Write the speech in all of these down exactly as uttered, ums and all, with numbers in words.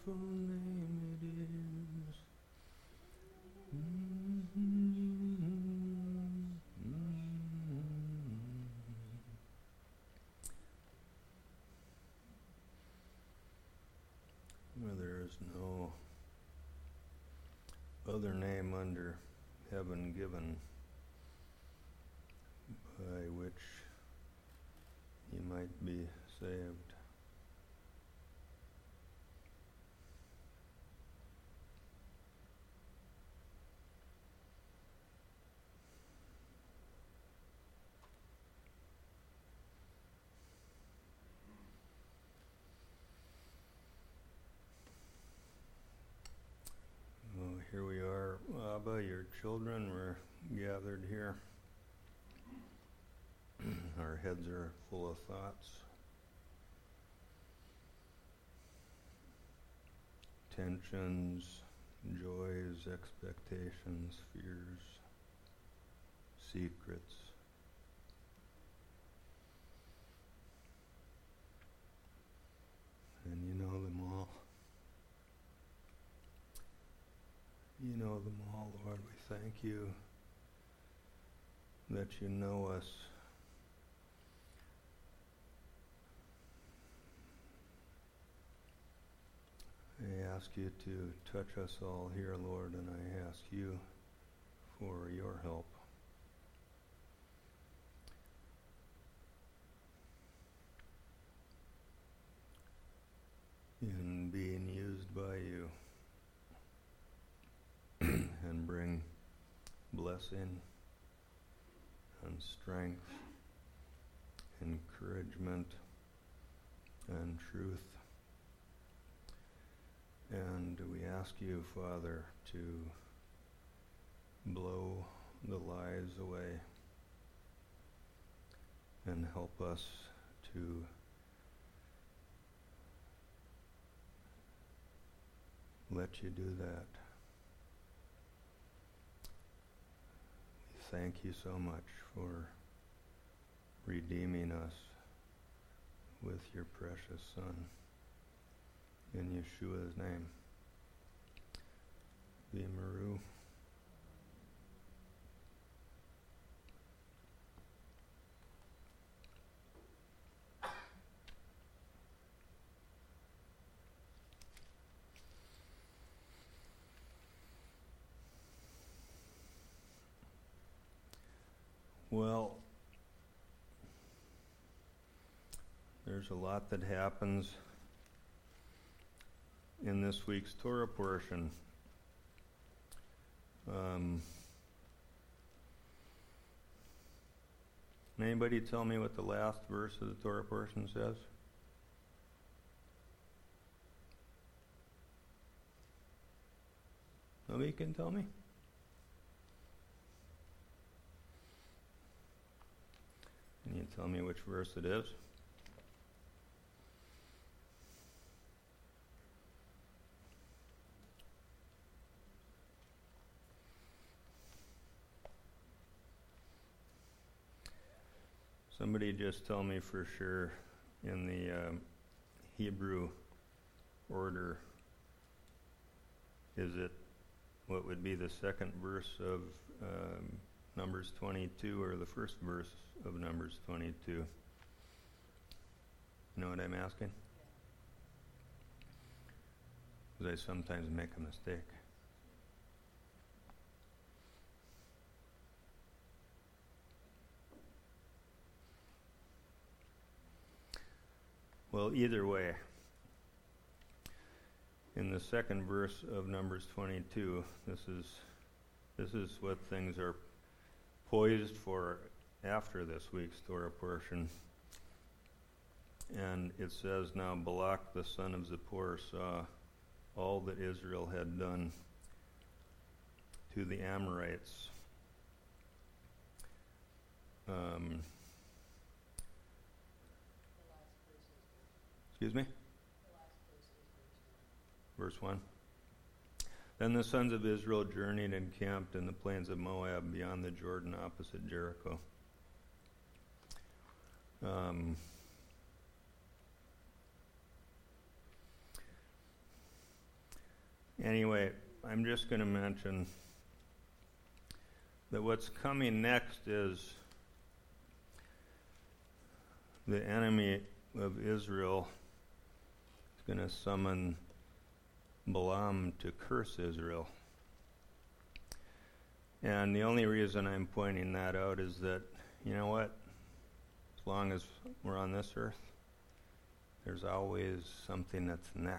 wonderful name it is. Mm-hmm. Where there is no other name under heaven given by which ye might be saved. Oh, here we are, Abba, your children, we're gathered here. Our heads are full of thoughts, tensions, joys, expectations, fears, secrets. And you know them all. You know them all, Lord. We thank you that you know us. I ask you to touch us all here, Lord, and I ask you for your help. In being used by you and bring blessing and strength, encouragement and truth. And we ask you, Father, to blow the lies away and help us to let you do that. We thank you so much for redeeming us with your precious Son. In Yeshua's name. V'Maru. Well, there's a lot that happens in this week's Torah portion. Um, anybody tell me what the last verse of the Torah portion says? Nobody can tell me? Can you tell me which verse it is? Somebody just tell me for sure in the um, Hebrew order, is it what would be the second verse of um, Numbers twenty-two or the first verse of Numbers twenty-two? You know what I'm asking? Because I sometimes make a mistake. Well, either way, in the second verse of Numbers twenty-two, this is this is what things are poised for after this week's Torah portion. And it says, now Balak the son of Zippor saw all that Israel had done to the Amorites. Um, excuse me? Verse one. Then the sons of Israel journeyed and camped in the plains of Moab beyond the Jordan opposite Jericho. Um, anyway, I'm just going to mention that what's coming next is the enemy of Israel is going to summon Balaam to curse Israel. And the only reason I'm pointing that out is that, you know what? As long as we're on this earth, there's always something that's next.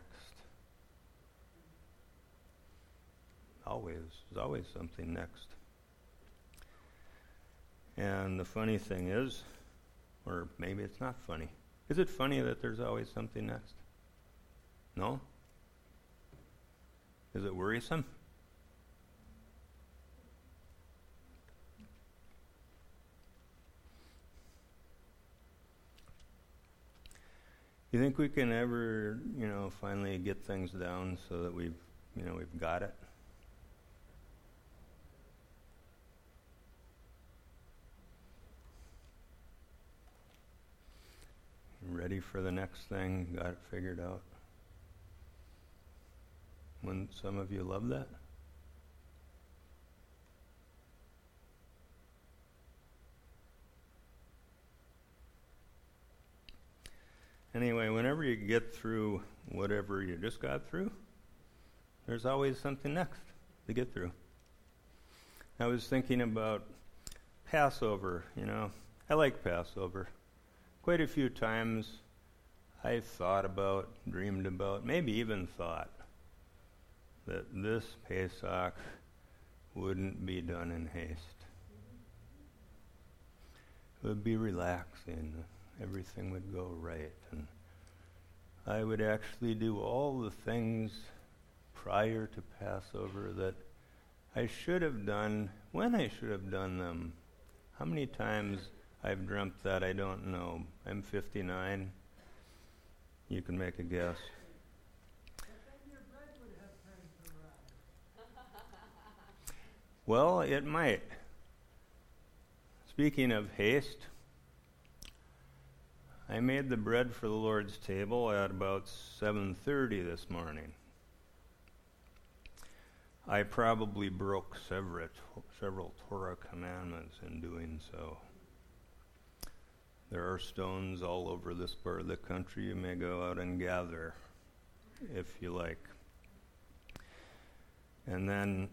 Always. There's always something next. And the funny thing is, or maybe it's not funny. Is it funny that there's always something next? No? Is it worrisome? You think we can ever, you know, finally get things down so that we've, you know, we've got it? Ready for the next thing? Got it figured out? Wouldn't some of you love that? Anyway, whenever you get through whatever you just got through, there's always something next to get through. I was thinking about Passover, you know. I like Passover. Quite a few times I thought about, dreamed about, maybe even thought that this Pesach wouldn't be done in haste. It would be relaxing. Everything would go right. And I would actually do all the things prior to Passover that I should have done when I should have done them. How many times I've dreamt that, I don't know. I'm fifty-nine. You can make a guess. Well, it might. Speaking of haste, I made the bread for the Lord's table at about seven thirty this morning. I probably broke several, several Torah commandments in doing so. There are stones all over this part of the country. You may go out and gather if you like. And then,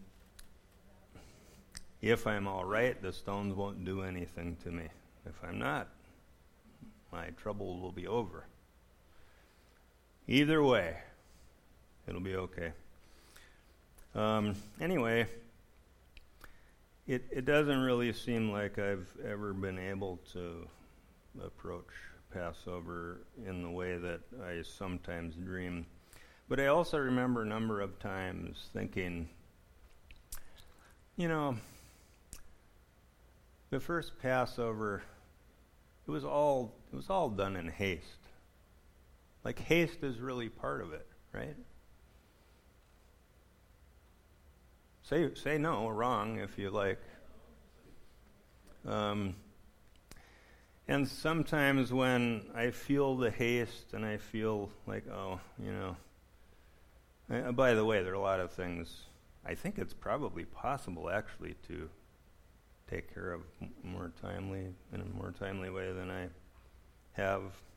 if I'm all right, the stones won't do anything to me. If I'm not, my trouble will be over. Either way, it'll be okay. Um, anyway, it, it doesn't really seem like I've ever been able to approach Passover in the way that I sometimes dream. But I also remember a number of times thinking, you know, the first Passover, it was all it was all done in haste. Like haste is really part of it, right? Say say no or wrong if you like. Um, and sometimes when I feel the haste and I feel like, oh, you know. I, by the way, there are a lot of things. I think it's probably possible actually to take care of more timely in a more timely way than I have.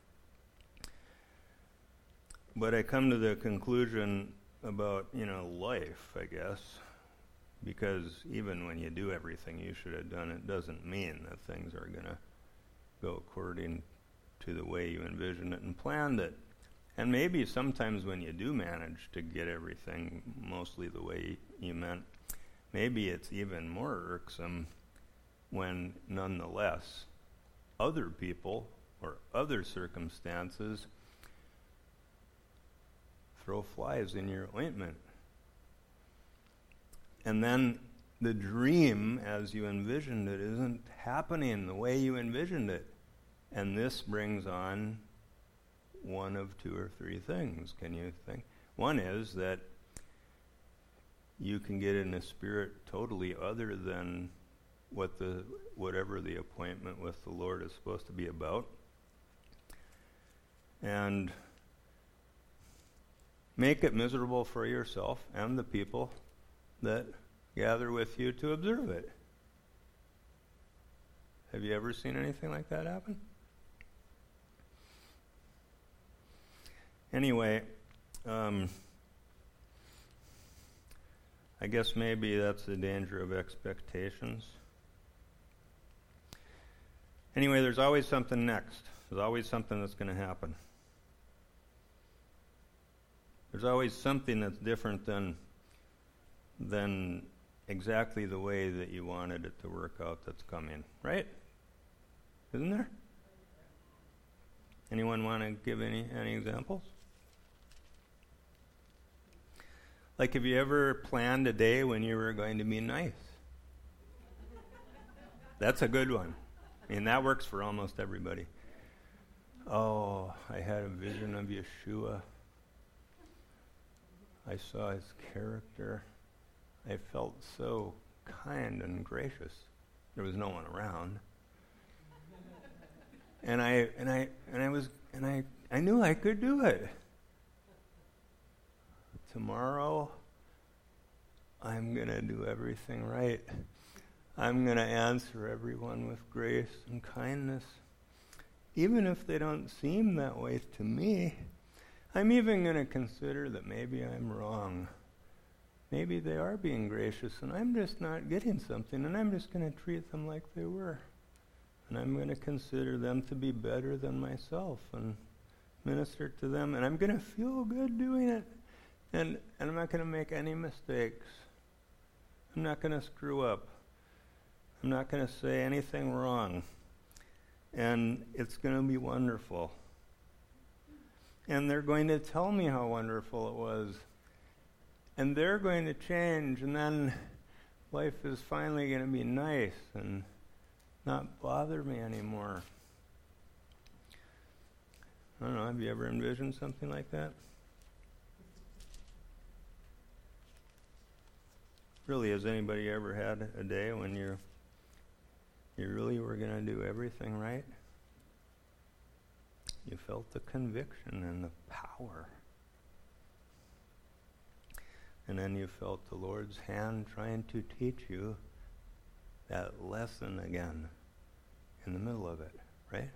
But I come to the conclusion about, you know, life, I guess, because even when you do everything you should have done, it doesn't mean that things are going to go according to the way you envisioned it and planned it. And maybe sometimes when you do manage to get everything mostly the way you meant, maybe it's even more irksome when nonetheless other people or other circumstances throw flies in your ointment. And then the dream as you envisioned it isn't happening the way you envisioned it. And this brings on one of two or three things, can you think? One is that you can get in a spirit totally other than what the whatever the appointment with the Lord is supposed to be about. And make it miserable for yourself and the people that gather with you to observe it. Have you ever seen anything like that happen? Anyway, um, I guess maybe that's the danger of expectations. Anyway, there's always something next. There's always something that's going to happen. There's always something that's different than than exactly the way that you wanted it to work out that's coming, right? Isn't there? Anyone want to give any any examples? Like, have you ever planned a day when you were going to be nice? That's a good one. I mean, that works for almost everybody. Oh, I had a vision of Yeshua. I saw his character. I felt so kind and gracious. There was no one around. And I and I and I was and I, I knew I could do it. Tomorrow, I'm going to do everything right. I'm going to answer everyone with grace and kindness. Even if they don't seem that way to me, I'm even going to consider that maybe I'm wrong. Maybe they are being gracious and I'm just not getting something, and I'm just going to treat them like they were. And I'm going to consider them to be better than myself and minister to them, and I'm going to feel good doing it. And, and I'm not going to make any mistakes. I'm not going to screw up. I'm not going to say anything wrong. And it's going to be wonderful. And they're going to tell me how wonderful it was. And they're going to change, and then life is finally going to be nice and not bother me anymore. I don't know, have you ever envisioned something like that? Really, has anybody ever had a day when you you really were going to do everything right? You felt the conviction and the power. And then you felt the Lord's hand trying to teach you that lesson again in the middle of it, right?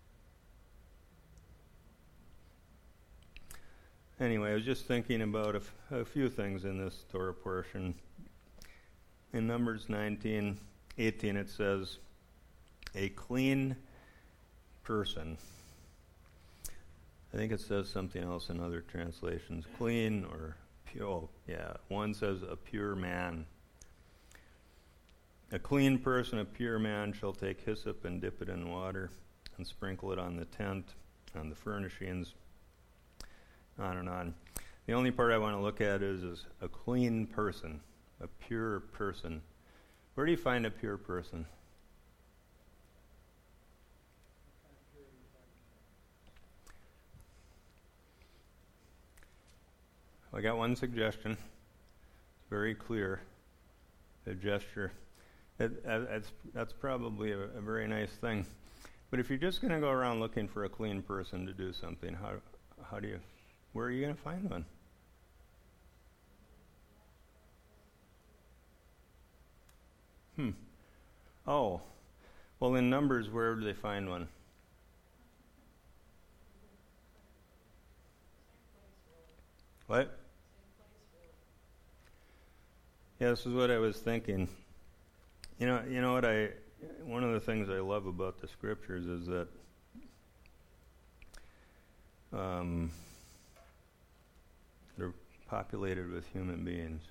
Anyway, I was just thinking about a, f- a few things in this Torah portion. In Numbers nineteen, eighteen, it says, a clean person. I think it says something else in other translations. Clean or pure. Oh, yeah. One says a pure man. A clean person, a pure man, shall take hyssop and dip it in water and sprinkle it on the tent, on the furnishings, on and on. The only part I want to look at is, is a clean person. A pure person. Where do you find a pure person? I got one suggestion. It's very clear. A gesture. It, uh, it's, that's probably a, a very nice thing. But if you're just going to go around looking for a clean person to do something, how how do you, where are you going to find one? Hmm. Oh. Well, in Numbers, where do they find one? What? Yeah, this is what I was thinking. You know, you know what I, one of the things I love about the scriptures is that um, they're populated with human beings.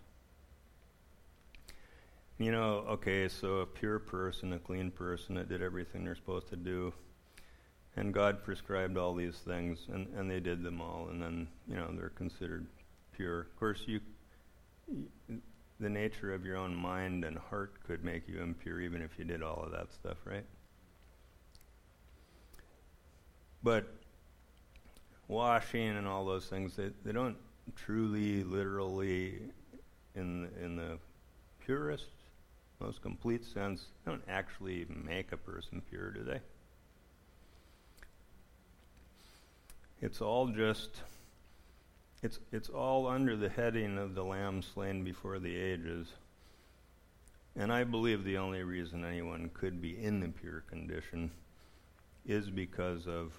You know, okay, so a pure person, a clean person that did everything they're supposed to do, and God prescribed all these things, and, and they did them all, and then, you know, they're considered pure. Of course, you, you, the nature of your own mind and heart could make you impure even if you did all of that stuff, right? But washing and all those things, they, they don't truly, literally, in in the purest, most complete sense, they don't actually make a person pure, do they? It's all just it's it's all under the heading of the Lamb slain before the ages. And I believe the only reason anyone could be in the pure condition is because of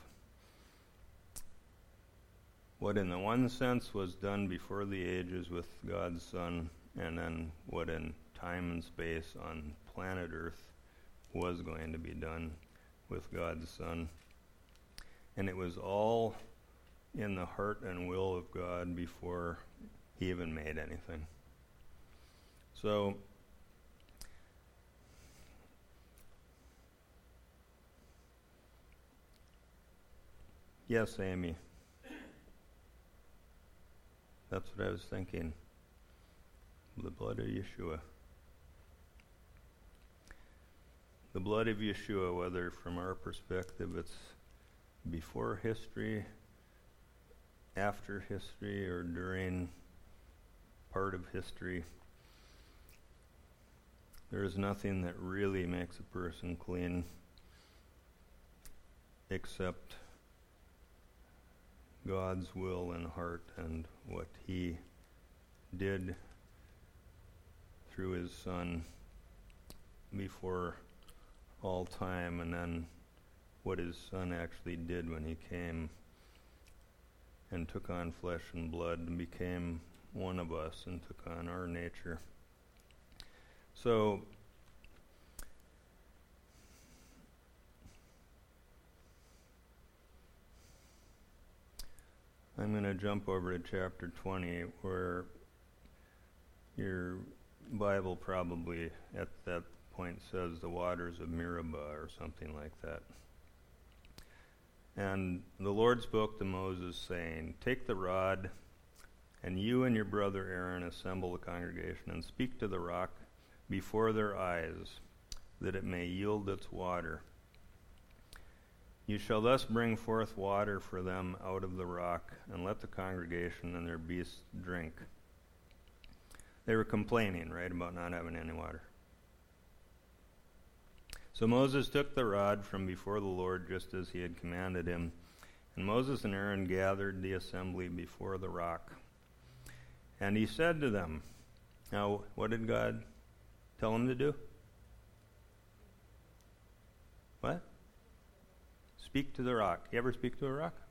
what in the one sense was done before the ages with God's Son, and then what in time and space on planet Earth was going to be done with God's Son. And it was all in the heart and will of God before he even made anything. So, yes, Amy. That's what I was thinking. The blood of Yeshua. The blood of Yeshua, whether from our perspective it's before history, after history, or during part of history, there is nothing that really makes a person clean except God's will and heart and what he did through his Son before all time, and then what his Son actually did when he came and took on flesh and blood and became one of us and took on our nature. So, I'm going to jump over to chapter twenty, where your Bible probably at that point says the waters of Meribah or something like that. And the Lord spoke to Moses, saying, "Take the rod, and you and your brother Aaron assemble the congregation, and speak to the rock before their eyes, that it may yield its water. You shall thus bring forth water for them out of the rock, and let the congregation and their beasts drink." They were complaining, right, about not having any water. So Moses took the rod from before the Lord, just as he had commanded him. And Moses and Aaron gathered the assembly before the rock. And he said to them, now, what did God tell him to do? What? Speak to the rock. You ever speak to a rock?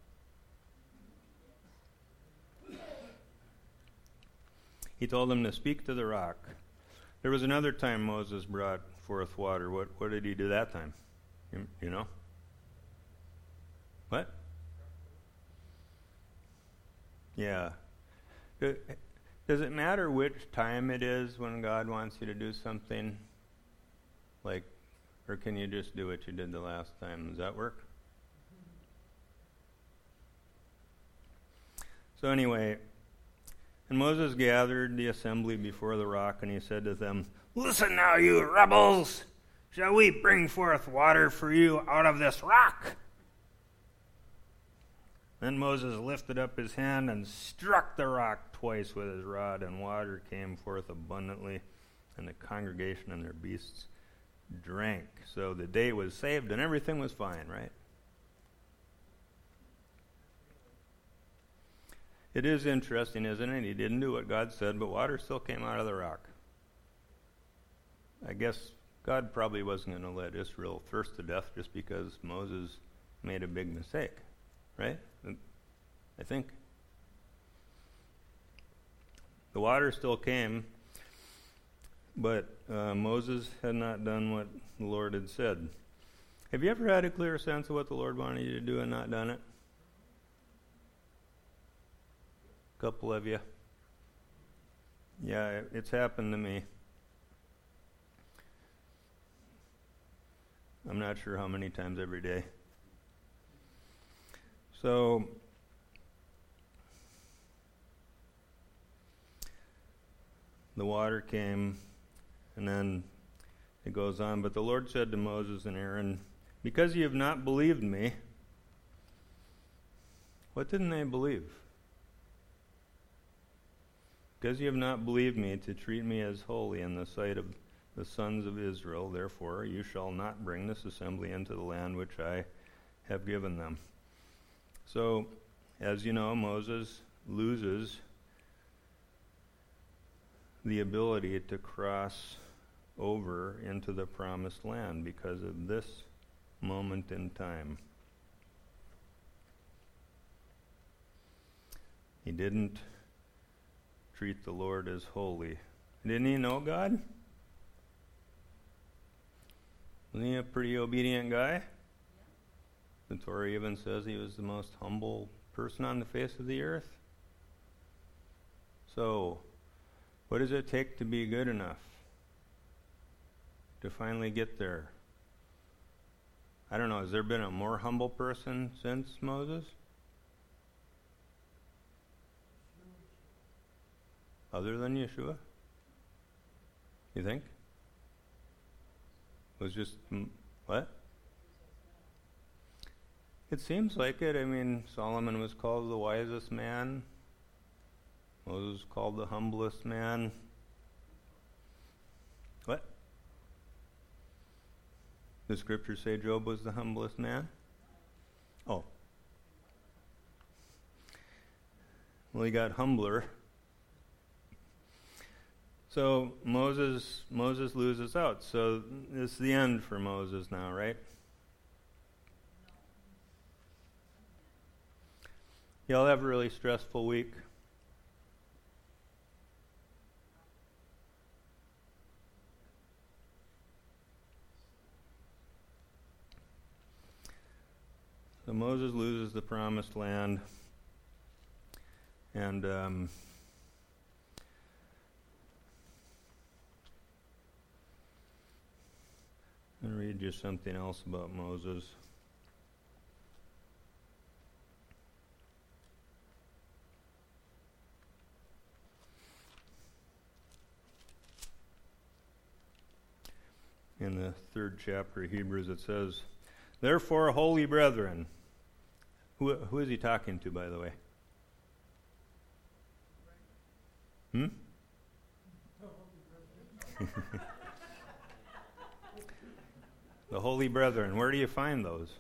He told them to speak to the rock. There was another time Moses brought forth water. What what did he do that time? You, you know? What? Yeah. Does it matter which time it is when God wants you to do something? Like, or can you just do what you did the last time? Does that work? So anyway, and Moses gathered the assembly before the rock, and he said to them, "Listen now, you rebels! Shall we bring forth water for you out of this rock?" Then Moses lifted up his hand and struck the rock twice with his rod, and water came forth abundantly, and the congregation and their beasts drank. So the day was saved, and everything was fine, right? It is interesting, isn't it? He didn't do what God said, but water still came out of the rock. I guess God probably wasn't going to let Israel thirst to death just because Moses made a big mistake, right? I think. The water still came, but uh, Moses had not done what the Lord had said. Have you ever had a clear sense of what the Lord wanted you to do and not done it? A couple of you. Yeah, it's happened to me. I'm not sure how many times every day. So, the water came, and then it goes on. But the Lord said to Moses and Aaron, "Because you have not believed me," what didn't they believe? "Because you have not believed me to treat me as holy in the sight of the sons of Israel, therefore you shall not bring this assembly into the land which I have given them." So, as you know, Moses loses the ability to cross over into the promised land because of this moment in time. He didn't treat the Lord as holy. Didn't he know God? Wasn't he a pretty obedient guy? The Torah even says he was the most humble person on the face of the earth. So, what does it take to be good enough? To finally get there? I don't know, has there been a more humble person since Moses? Other than Yeshua? You think? It was just, what? It seems like it. I mean, Solomon was called the wisest man. Moses was called the humblest man. What? The scriptures say Job was the humblest man? Oh. Well, he got humbler. So Moses Moses loses out. So it's the end for Moses now, right? Y'all have a really stressful week. So Moses loses the promised land, and um, I'm going to read you something else about Moses. In the third chapter of Hebrews it says, "Therefore, holy brethren," who, who is he talking to, by the way? Hmm? The holy brethren, where do you find those?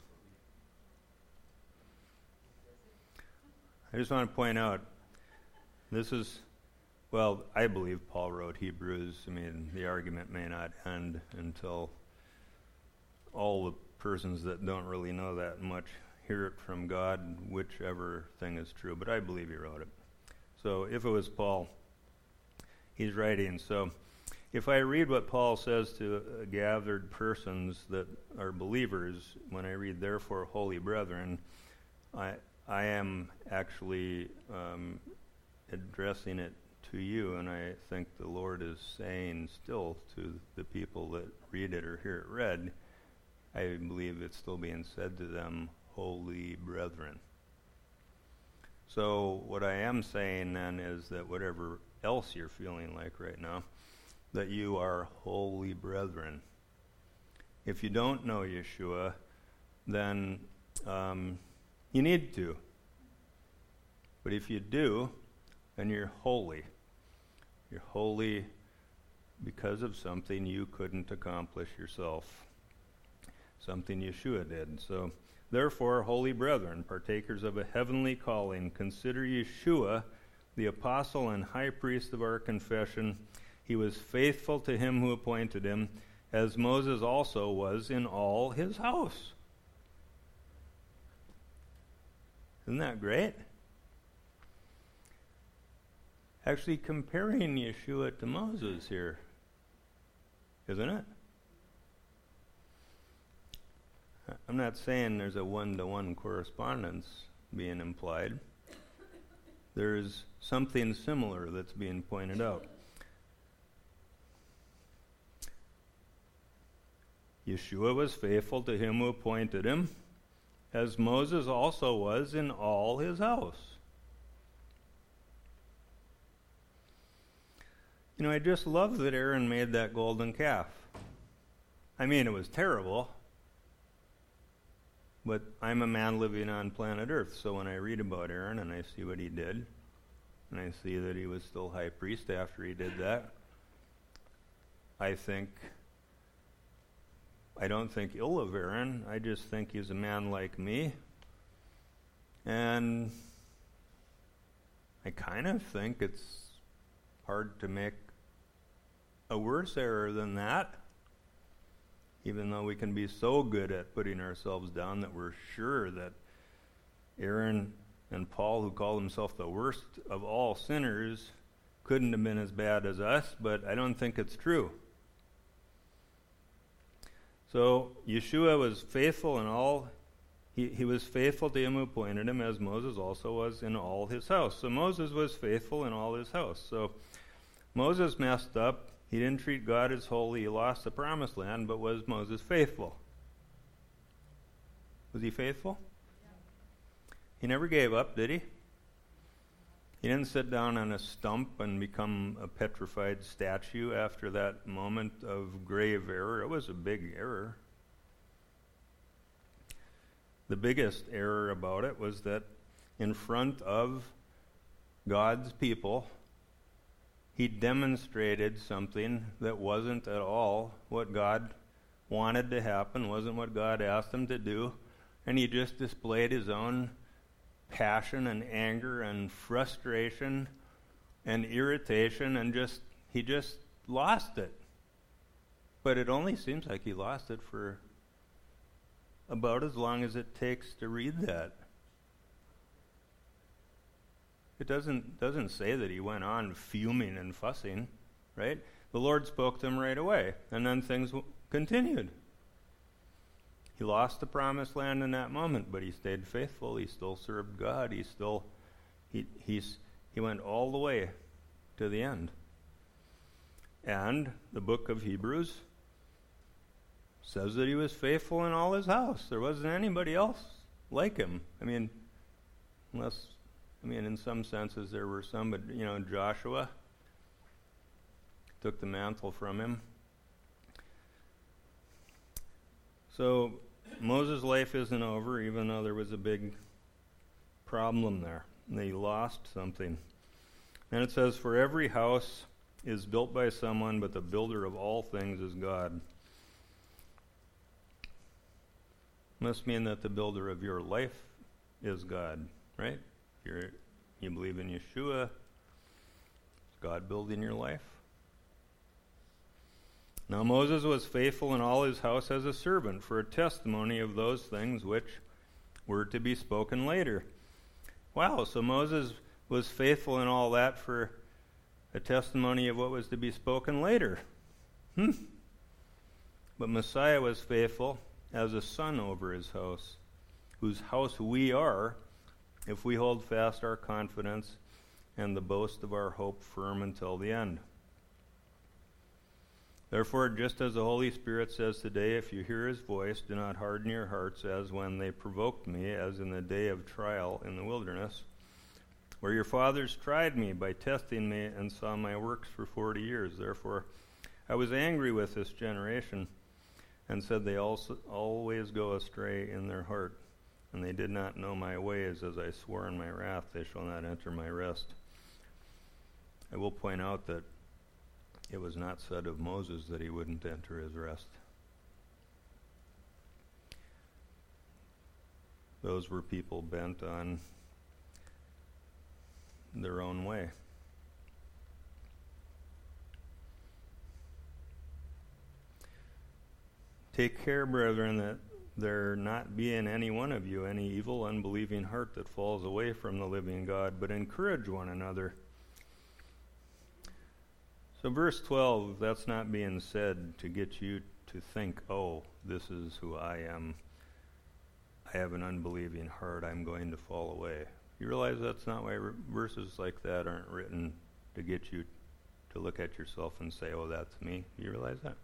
I just want to point out, this is, well, I believe Paul wrote Hebrews. I mean, the argument may not end until all the persons that don't really know that much hear it from God, whichever thing is true. But I believe he wrote it. So if it was Paul, he's writing. So if I read what Paul says to uh, gathered persons that are believers, when I read, "Therefore, holy brethren," I I am actually um, addressing it to you, and I think the Lord is saying still to the people that read it or hear it read, I believe it's still being said to them, holy brethren. So what I am saying then is that whatever else you're feeling like right now, that you are holy brethren. If you don't know Yeshua, then um, you need to. But if you do, then you're holy. You're holy because of something you couldn't accomplish yourself. Something Yeshua did. So, therefore, holy brethren, partakers of a heavenly calling, consider Yeshua, the apostle and high priest of our confession. He was faithful to him who appointed him, as Moses also was in all his house. Isn't that great? Actually comparing Yeshua to Moses here, isn't it? I'm not saying there's a one-to-one correspondence being implied. There's something similar that's being pointed out. Yeshua was faithful to him who appointed him, as Moses also was in all his house. You know, I just love that Aaron made that golden calf. I mean, it was terrible, but I'm a man living on planet Earth, so when I read about Aaron and I see what he did, and I see that he was still high priest after he did that, I think, I don't think ill of Aaron. I just think he's a man like me, and I kind of think it's hard to make a worse error than that, even though we can be so good at putting ourselves down that we're sure that Aaron and Paul, who called himself the worst of all sinners, couldn't have been as bad as us, but I don't think it's true. So Yeshua was faithful in all, he, he was faithful to him who appointed him, as Moses also was in all his house. So Moses was faithful in all his house. So Moses messed up. He didn't treat God as holy. He lost the promised land, but was Moses faithful? Was he faithful? Yeah. He never gave up, did he? He didn't sit down on a stump and become a petrified statue after that moment of grave error. It was a big error. The biggest error about it was that in front of God's people, he demonstrated something that wasn't at all what God wanted to happen, wasn't what God asked him to do, and he just displayed his own passion and anger and frustration and irritation, and just he just lost it. But it only seems like he lost it for about as long as it takes to read that. It doesn't doesn't say that he went on fuming and fussing, right? The Lord spoke to him right away, and then things w- continued. He lost the promised land in that moment, but he stayed faithful. He still served God. He still, he he's he went all the way to the end. And the book of Hebrews says that he was faithful in all his house. There wasn't anybody else like him. I mean, unless, I mean, in some senses there were some, but, you know, Joshua took the mantle from him. So Moses' life isn't over, even though there was a big problem there. And he lost something. And it says, for every house is built by someone, but the builder of all things is God. Must mean that the builder of your life is God, right? You're, you believe in Yeshua. Is God building your life? Now Moses was faithful in all his house as a servant for a testimony of those things which were to be spoken later. Wow, so Moses was faithful in all that for a testimony of what was to be spoken later. Hmm. But Messiah was faithful as a son over his house, whose house we are, if we hold fast our confidence and the boast of our hope firm until the end. Therefore, just as the Holy Spirit says today, if you hear his voice, do not harden your hearts as when they provoked me, as in the day of trial in the wilderness, where your fathers tried me by testing me and saw my works for forty years. Therefore, I was angry with this generation and said, they also always go astray in their heart, and they did not know my ways. As I swore in my wrath, they shall not enter my rest. I will point out that it was not said of Moses that he wouldn't enter his rest. Those were people bent on their own way. Take care, brethren, that there not be in any one of you any evil, unbelieving heart that falls away from the living God, but encourage one another. So verse twelve, that's not being said to get you to think, oh, this is who I am. I have an unbelieving heart. I'm going to fall away. You realize that's not why re- verses like that aren't written to get you to look at yourself and say, oh, that's me. You realize that?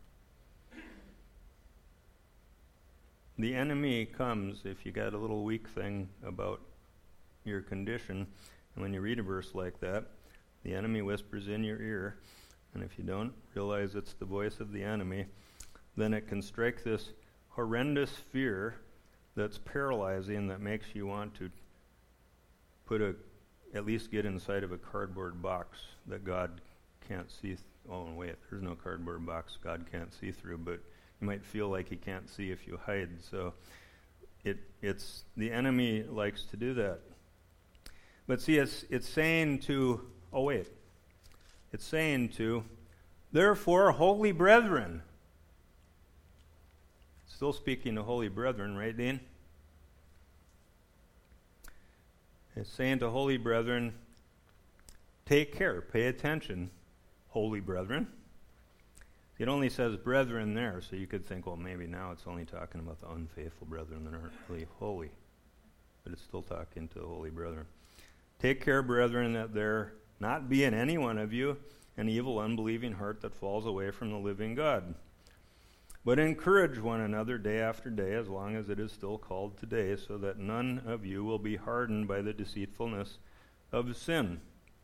The enemy comes if you got a little weak thing about your condition, and when you read a verse like that, the enemy whispers in your ear, and if you don't realize it's the voice of the enemy, then it can strike this horrendous fear that's paralyzing, that makes you want to put a, at least get inside of a cardboard box that God can't see. Th- oh, wait, there's no cardboard box God can't see through, but you might feel like he can't see if you hide. So it it's the enemy likes to do that. But see, it's, it's saying to, oh wait, it's saying to, therefore, holy brethren. Still speaking to holy brethren, right, Dean? It's saying to holy brethren, take care, pay attention, holy brethren. It only says brethren there, so you could think, well, maybe now it's only talking about the unfaithful brethren that aren't really holy. But it's still talking to the holy brethren. Take care, brethren, that there not be in any one of you an evil, unbelieving heart that falls away from the living God. But encourage one another day after day, as long as it is still called today, so that none of you will be hardened by the deceitfulness of sin.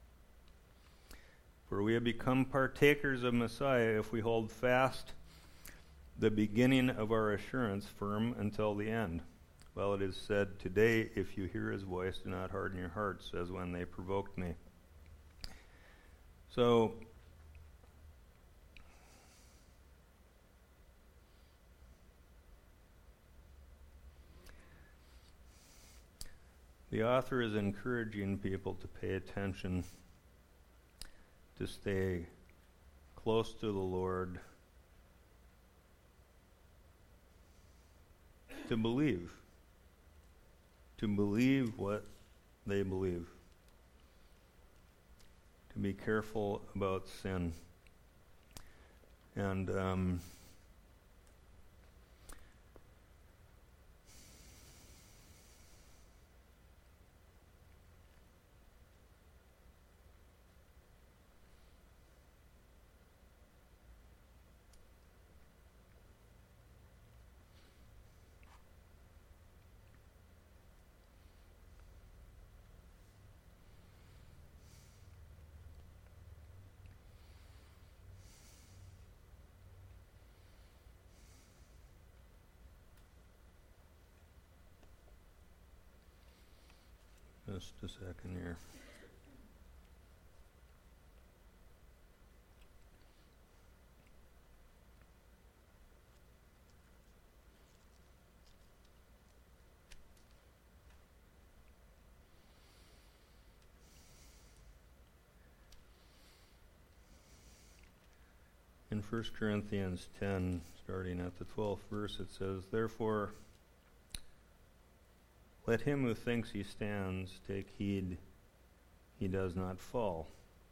For we have become partakers of Messiah if we hold fast the beginning of our assurance firm until the end. Well, it is said, today, if you hear his voice, do not harden your hearts, as when they provoked me. So, the author is encouraging people to pay attention, to stay close to the Lord, to believe, to believe what they believe, to be careful about sin. And um, just a second here. In First Corinthians ten, starting at the twelfth verse, it says, therefore, let him who thinks he stands take heed he does not fall.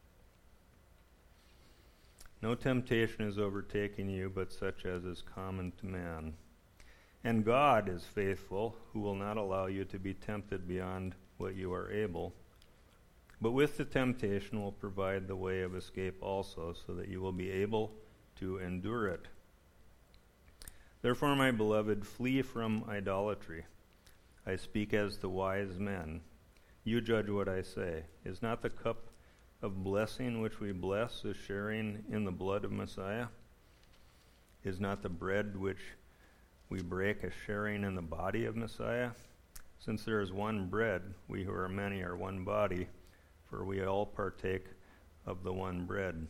No temptation is overtaking you but such as is common to man. And God is faithful, who will not allow you to be tempted beyond what you are able, but with the temptation will provide the way of escape also, so that you will be able to endure it. Therefore, my beloved, flee from idolatry. I speak as to wise men. You judge what I say. Is not the cup of blessing which we bless a sharing in the blood of Messiah? Is not the bread which we break a sharing in the body of Messiah? Since there is one bread, we who are many are one body, for we all partake of the one bread.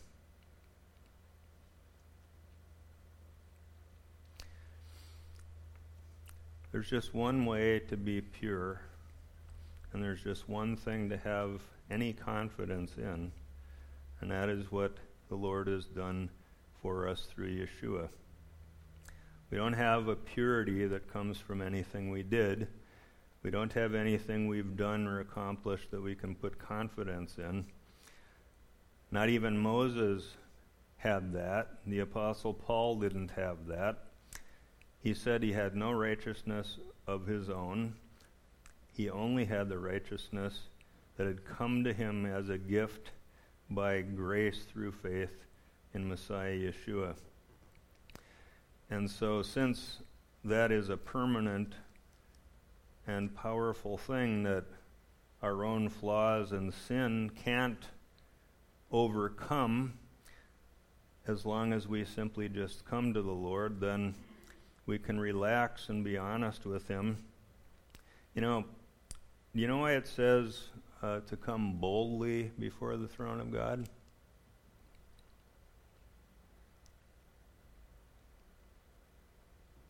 There's just one way to be pure, and there's just one thing to have any confidence in, and that is what the Lord has done for us through Yeshua. We don't have a purity that comes from anything we did. We don't have anything we've done or accomplished that we can put confidence in. Not even Moses had that. The Apostle Paul didn't have that. He said he had no righteousness of his own. He only had the righteousness that had come to him as a gift by grace through faith in Messiah Yeshua. And so since that is a permanent and powerful thing that our own flaws and sin can't overcome, as long as we simply just come to the Lord, then we can relax and be honest with him. You know, you know why it says uh, to come boldly before the throne of God?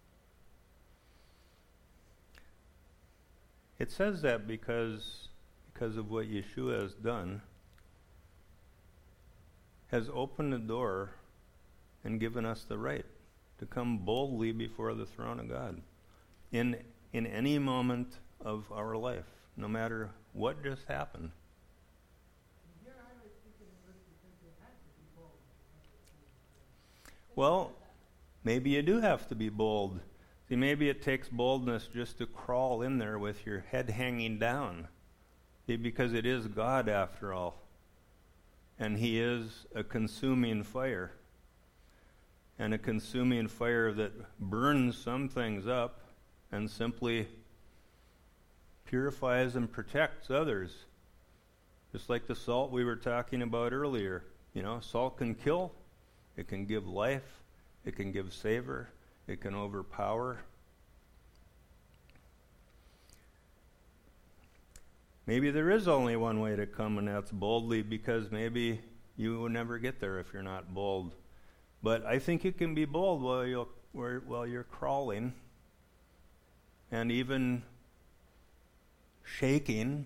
It says that because because of what Yeshua has done, has opened the door and given us the right to come boldly before the throne of God in in any moment of our life, no matter what just happened. Well, maybe you do have to be bold. See, maybe it takes boldness just to crawl in there with your head hanging down. See, because it is God after all. And He is a consuming fire. And a consuming fire that burns some things up and simply purifies and protects others. Just like the salt we were talking about earlier. You know, salt can kill. It can give life. It can give savor. It can overpower. Maybe there is only one way to come, and that's boldly, because maybe you will never get there if you're not bold. But I think you can be bold while you're, while you're crawling and even shaking,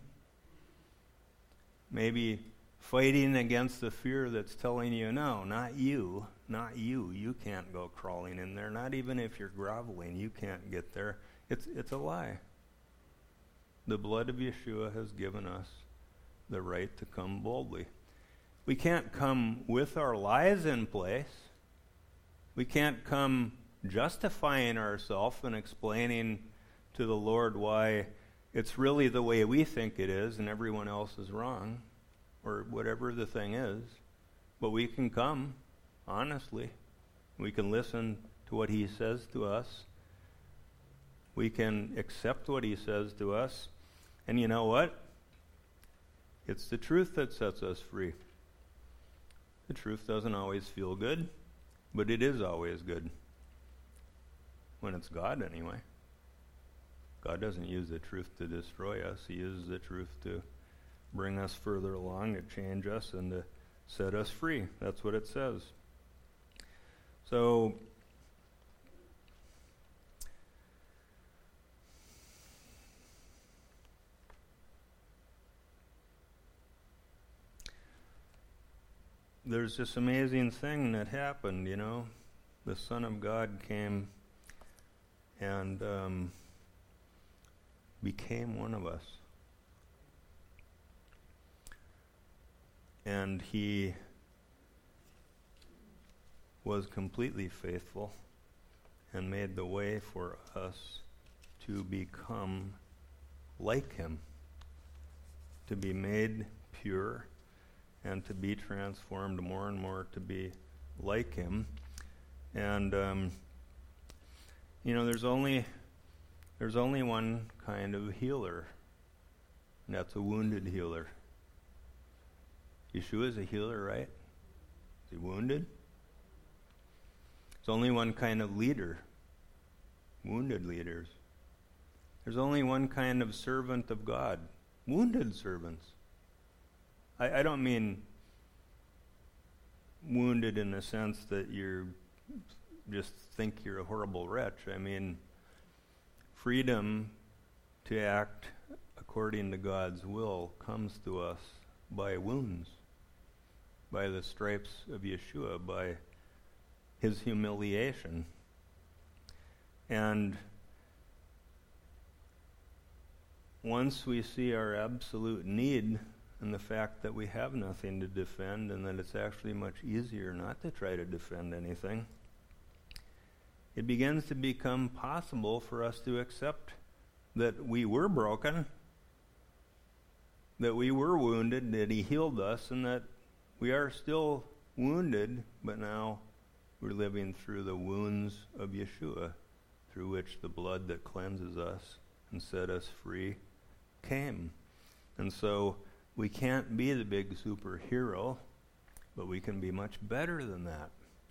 maybe fighting against the fear that's telling you, no, not you, not you. You can't go crawling in there. Not even if you're groveling, you can't get there. It's it's a lie. The blood of Yeshua has given us the right to come boldly. We can't come with our lies in place. We can't come justifying ourselves and explaining to the Lord why it's really the way we think it is and everyone else is wrong, or whatever the thing is. But we can come, honestly. We can listen to what He says to us. We can accept what He says to us. And you know what? It's the truth that sets us free. The truth doesn't always feel good, but it is always good. When it's God, anyway. God doesn't use the truth to destroy us. He uses the truth to bring us further along, to change us, and to set us free. That's what it says. So, there's this amazing thing that happened, you know. The Son of God came and um, became one of us. And He was completely faithful and made the way for us to become like Him, to be made pure and to be transformed more and more to be like Him. And um, you know, there's only there's only one kind of healer, and that's a wounded healer. Yeshua is a healer, right? Is He wounded? There's only one kind of leader, wounded leaders. There's only one kind of servant of God, wounded servants. I, I don't mean wounded in the sense that you're just think you're a horrible wretch. I mean freedom to act according to God's will comes to us by wounds, by the stripes of Yeshua, by His humiliation. And once we see our absolute need and the fact that we have nothing to defend and that it's actually much easier not to try to defend anything, it begins to become possible for us to accept that we were broken, that we were wounded, that He healed us, and that we are still wounded, but now we're living through the wounds of Yeshua, through which the blood that cleanses us and set us free came. And so we can't be the big superhero, but we can be much better than that.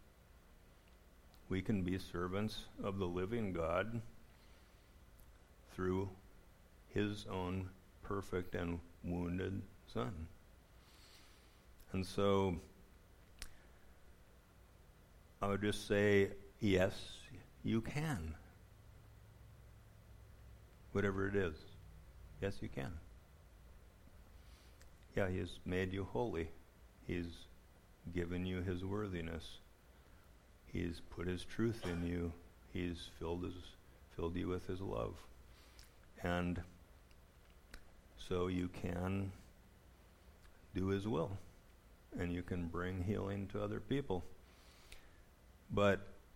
We can be servants of the living God through His own perfect and wounded Son. And so I would just say, yes, you can. Whatever it is. Yes, you can. Yeah, he has made you holy. He's given you his worthiness. He's put his truth in you. He's filled his, filled you with his love. And so you can do his will, and you can bring healing to other people. But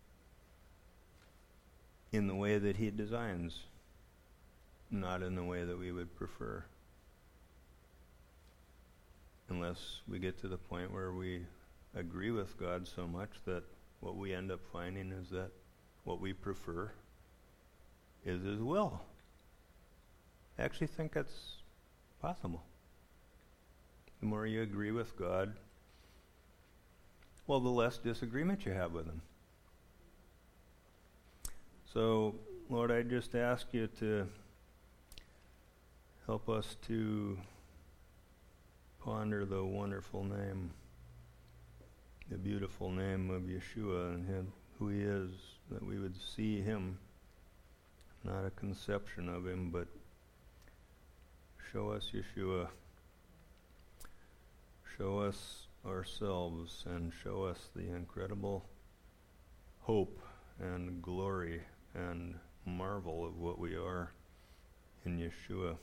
in the way that he designs, not in the way that we would prefer. Unless we get to the point where we agree with God so much that what we end up finding is that what we prefer is his will. I actually think that's possible. The more you agree with God, well, the less disagreement you have with him. So, Lord, I just ask you to help us to ponder the wonderful name, the beautiful name of Yeshua and him, who he is, that we would see him, not a conception of him, but show us Yeshua, show us ourselves, and show us the incredible hope and glory and marvel of what we are in Yeshua,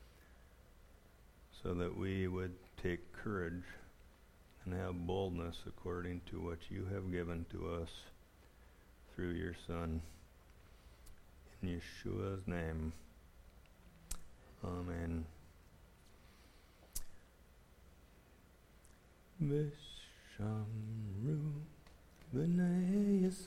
so that we would take courage and have boldness according to what you have given to us through your Son. In Yeshua's name, amen. Vishamru B'nai